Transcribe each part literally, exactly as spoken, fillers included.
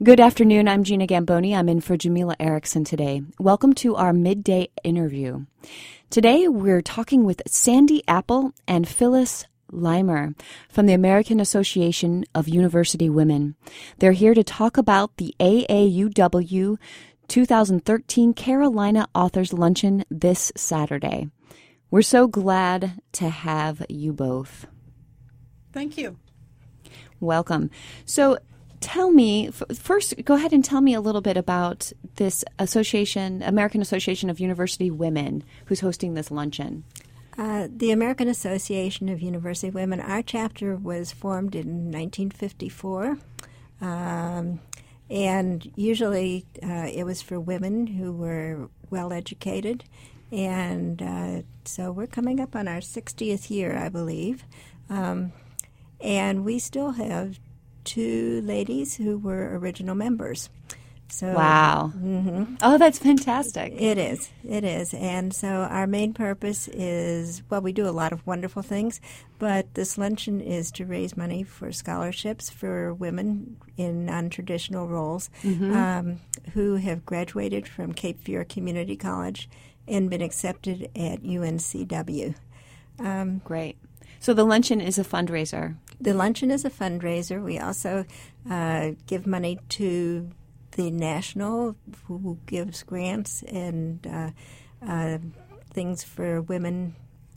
Good afternoon. I'm Gina Gamboni. I'm in for Jamila Erickson today. Welcome to our midday interview. Today we're talking with Sandy Apple and Phyllis Limer from the American Association of University Women. They're here to talk about the A A U W twenty thirteen Carolina Authors Luncheon this Saturday. We're so glad to have you both. Thank you. Welcome. So tell me, f- first, go ahead and tell me a little bit about this association, American Association of University Women, who's hosting this luncheon. Uh, the American Association of University Women, our chapter was formed in nineteen fifty-four. Um, and usually uh, it was for women who were well-educated. And uh, so we're coming up on our sixtieth year, I believe. Um, and we still have two ladies who were original members. So, wow. Mm-hmm. Oh, that's fantastic. It is. It is. And so our main purpose is, well, we do a lot of wonderful things, but this luncheon is to raise money for scholarships for women in non-traditional roles Mm-hmm. um, who have graduated from Cape Fear Community College and been accepted at U N C W. Um, Great. So the luncheon is a fundraiser. The luncheon is a fundraiser. We also uh, give money to the National, who gives grants and uh, uh, things for women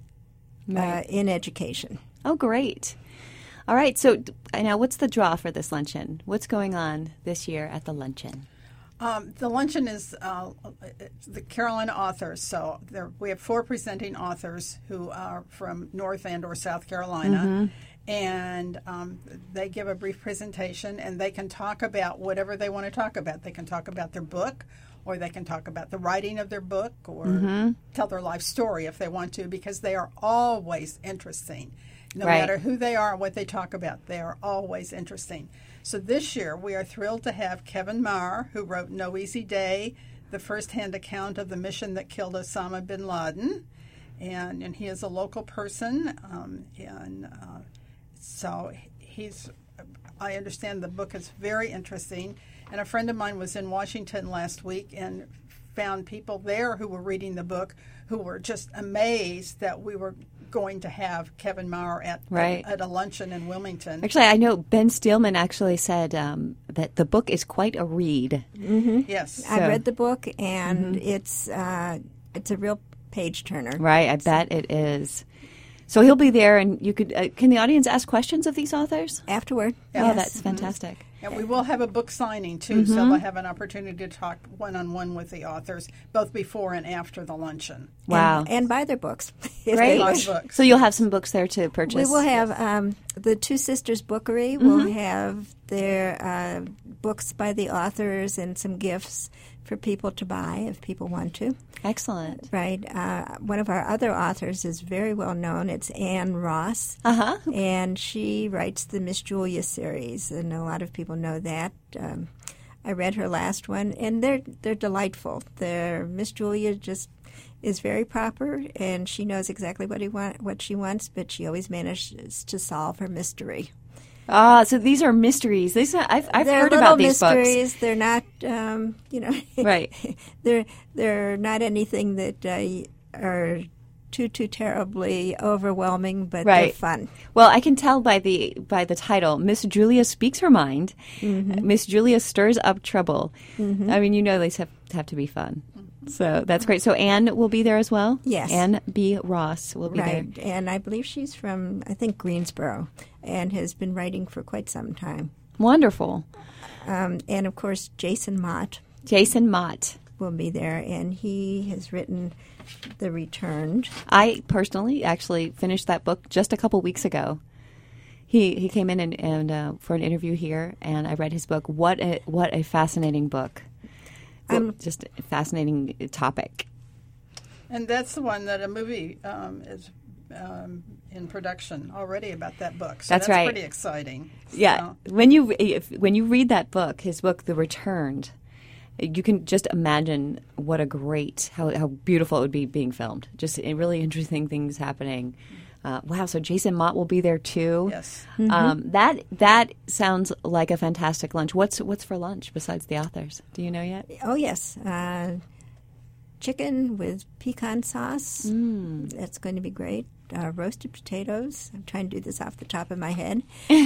Right. uh, in education. Oh, great. All right. So now what's the draw for this luncheon? What's going on this year at the luncheon? Um, the luncheon is uh, the Carolina authors. So there, we have four presenting authors who are from North and or South Carolina. Mm-hmm. And um, they give a brief presentation, and they can talk about whatever they want to talk about. They can talk about their book, or they can talk about the writing of their book, or Mm-hmm. tell their life story if they want to, because they are always interesting. No Right. matter who they are and what they talk about, they are always interesting. So this year, we are thrilled to have Kevin Maher, who wrote No Easy Day, the first-hand account of the mission that killed Osama bin Laden. And, and he is a local person, um, and uh, so he's, I understand the book is very interesting. And a friend of mine was in Washington last week and found people there who were reading the book who were just amazed that we were going to have Kevin Maher at, Right. at, at a luncheon in Wilmington. Actually, I know Ben Steelman actually said um, that the book is quite a read. Mm-hmm. Yes. I So- read the book, and Mm-hmm. it's uh, it's a real page turner. Right. I bet it is. So he'll be there, and you could. Uh, can the audience ask questions of these authors? Afterward, Oh, yes. that's fantastic. And we will have a book signing, too, so they'll have an opportunity to talk one-on-one with the authors, both before and after the luncheon. Wow. And, and buy their books. if Great. they Buy wish. books. So you'll have some books there to purchase. We will have um, the Two Sisters Bookery will have their uh, books by the authors and some gifts for people to buy if people want to. Excellent. Right. Uh, one of our other authors is very well known. It's Anne Ross. Uh-huh. And she writes the Miss Julia series, and a lot of people know that. Um, I read her last one, and they're they're delightful. They're, Miss Julia just is very proper, and she knows exactly what he want, what she wants, but she always manages to solve her mystery. Ah, so these are mysteries. These are, I've I've they're heard little about these mysteries. books. They're not, um, you know, Right. they're they're not anything that uh, are too too terribly overwhelming, but they're Right. fun. Well, I can tell by the by the title. Miss Julia speaks her mind. Mm-hmm. Miss Julia stirs up trouble. I mean, you know these have have to be fun. So that's great. So Anne will be there as well? Yes. Anne B. Ross will be Right, there. and I believe she's from, I think, Greensboro, and has been writing for quite some time. Wonderful. Um, and, of course, Jason Mott Jason Mott. will be there, and he has written The Returned. I personally actually finished that book just a couple weeks ago. He he came in and, and uh, for an interview here, and I read his book. What a what a fascinating book! Um, Just a fascinating topic. And that's the one that a movie um, is um, in production already about that book. So That's that's right. pretty exciting. Yeah, So- when you if, when you read that book, his book, The Returned, you can just imagine what a great how how beautiful it would be being filmed. Just uh, really interesting things happening. Uh, wow, so Jason Mott will be there too. Yes. Mm-hmm. Um, that that sounds like a fantastic lunch. What's what's for lunch besides the authors? Do you know yet? Oh, yes. Uh, chicken with pecan sauce. Mm. That's going to be great. Uh, roasted potatoes. I'm trying to do this off the top of my head.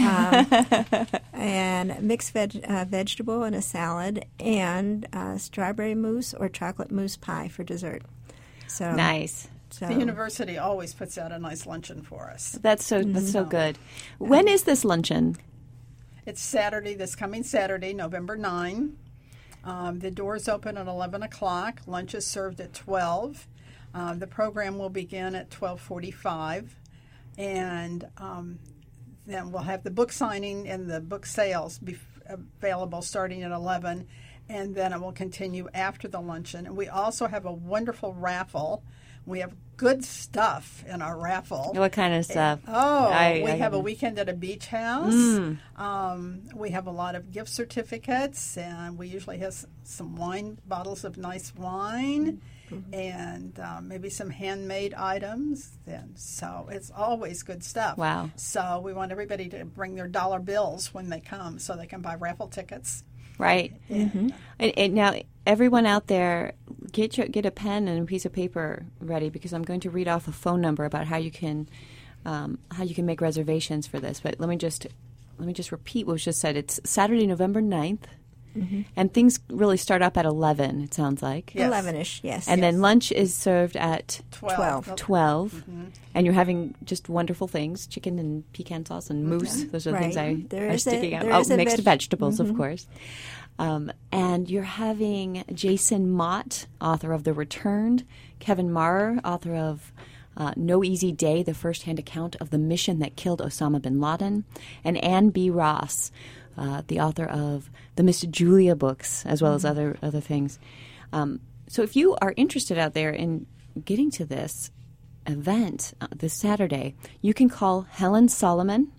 Um, and mixed veg- uh, vegetable and a salad, and uh, strawberry mousse or chocolate mousse pie for dessert. So Nice. So The university always puts out a nice luncheon for us. That's so that's so good. When is this luncheon? It's Saturday, this coming Saturday, November ninth. Um, the doors open at eleven o'clock. Lunch is served at twelve. Um, the program will begin at twelve forty-five. And um, then we'll have the book signing and the book sales be available starting at eleven. And then it will continue after the luncheon. And we also have a wonderful raffle. We have good stuff in our raffle. What kind of stuff? Oh, I- we I- have a weekend at a beach house. Mm. Um, we have a lot of gift certificates, and we usually have s- some wine bottles of nice wine, Mm-hmm. and um, maybe some handmade items. And so it's always good stuff. Wow. So we want everybody to bring their dollar bills when they come, so they can buy raffle tickets. Right. Mm-hmm. And, and now, everyone out there, get your, get a pen and a piece of paper ready, because I'm going to read off a phone number about how you can um, how you can make reservations for this. But let me just let me just repeat what was just said. It's Saturday, November ninth, Mm-hmm. and things really start up at eleven. It sounds like, Yes. eleven-ish, yes. and Yes. then lunch is served at Twelve. twelve, Mm-hmm. and you're having just wonderful things: chicken and pecan sauce and mousse. Those are the things I Right. There are is a- sticking out. there Oh, is a mixed veg- vegetables, of Mhm. course. Um, and you're having Jason Mott, author of The Returned, Kevin Marr, author of uh, No Easy Day, the first-hand account of the mission that killed Osama bin Laden, and Ann B. Ross, uh, the author of the Miss Julia books, as well as other other things. Um, so if you are interested out there in getting to this event uh, this Saturday, you can call Helen Solomon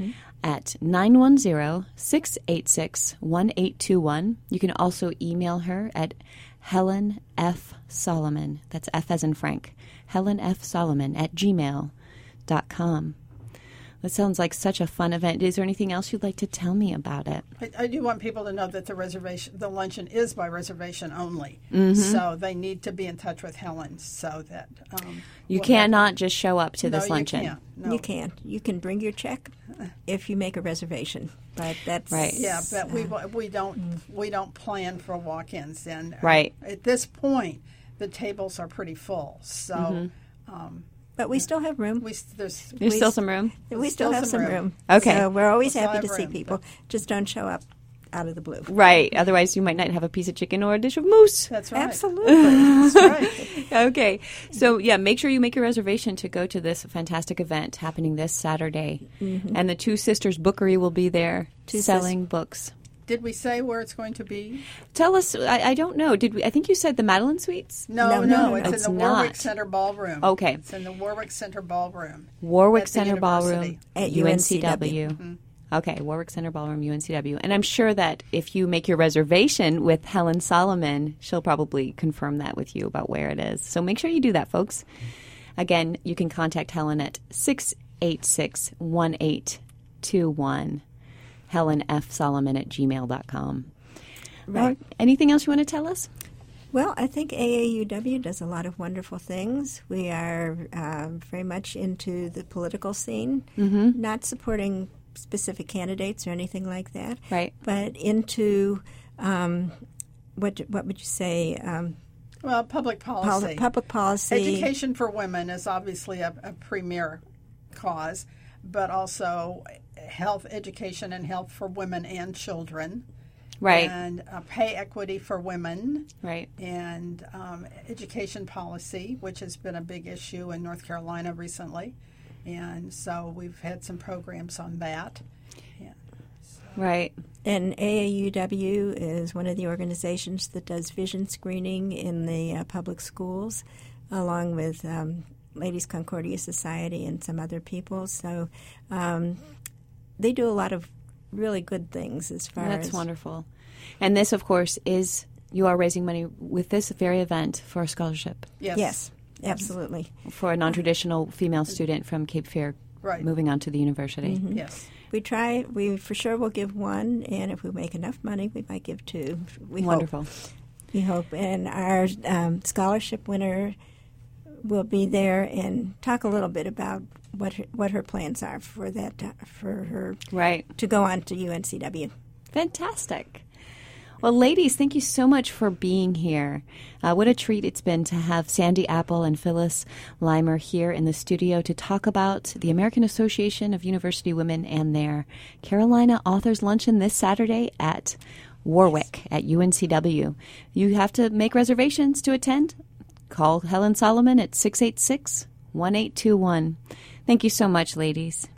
at nine one zero, six eight six, one eight two one. You can also email her at Helen F. Solomon. That's F as in Frank. Helen F. Solomon at gmail dot com. That sounds like such a fun event. Is there anything else you'd like to tell me about it? I, I do want people to know that the reservation, the luncheon is by reservation only. Mm-hmm. So they need to be in touch with Helen so that um, You we'll have- cannot just show up to no, this luncheon. You can't. No. You can. You can bring your check if you make a reservation, but that's Right. Yeah, but we we don't we don't plan for walk-ins, and uh, Right. at this point, the tables are pretty full. So Mm-hmm. um, But we still have room. we s- there's There's We still s- some room? We still still have some some room. room. Okay. So we're always We'll still happy to have see room, people. Just don't show up out of the blue. Right. Otherwise, you might not have a piece of chicken or a dish of mousse. that's right. Absolutely. That's right. Okay. So, yeah, make sure you make your reservation to go to this fantastic event happening this Saturday. And the Two Sisters Bookery will be there Two selling books. Did we say where it's going to be? Tell us, I, I don't know. Did we? I think you said the Madeline Suites? No, No, no, no, no, it's no. in It's the Warwick not. Center Ballroom. Okay. It's in the Warwick Center Ballroom. Warwick At the Center Ballroom, university. At U N C U N C W. W. Okay, Warwick Center Ballroom, U N C W. And I'm sure that if you make your reservation with Helen Solomon, she'll probably confirm that with you about where it is. So make sure you do that, folks. Again, you can contact Helen at six eight six, one eight two one. Helen F. Solomon at gmail dot com. Right. Or anything else you want to tell us? Well, I think A A U W does a lot of wonderful things. We are uh, very much into the political scene, Mm-hmm. not supporting specific candidates or anything like that, Right. but into um, what what would you say? Um, Well, public pol- policy. public policy. Education for women is obviously a, a premier cause, but also health education and health for women and children. Right. And uh, pay equity for women, Right. and um, education policy, which has been a big issue in North Carolina recently. And so we've had some programs on that. Yeah. Right. And A A U W is one of the organizations that does vision screening in the uh, public schools, along with um, Ladies Concordia Society and some other people. So um, they do a lot of really good things as far That's as wonderful. And this, of course, is you are raising money with this very event for a scholarship. Yes. Yes. absolutely. For a non-traditional female student from Cape Fear Right. moving on to the university. Mm-hmm. Yes. We try, we for sure will give one, and if we make enough money, we might give two. We Wonderful. Hope. We hope. And our um, scholarship winner will be there and talk a little bit about what her, what her plans are for that, uh, for her Right. to go on to U N C W. Fantastic. Well, ladies, thank you so much for being here. Uh, what a treat it's been to have Sandy Apple and Phyllis Limer here in the studio to talk about the American Association of University Women and their Carolina Authors Luncheon this Saturday at Warwick at U N C W. You have to make reservations to attend. Call Helen Solomon at six eight six, one eight two one. Thank you so much, ladies.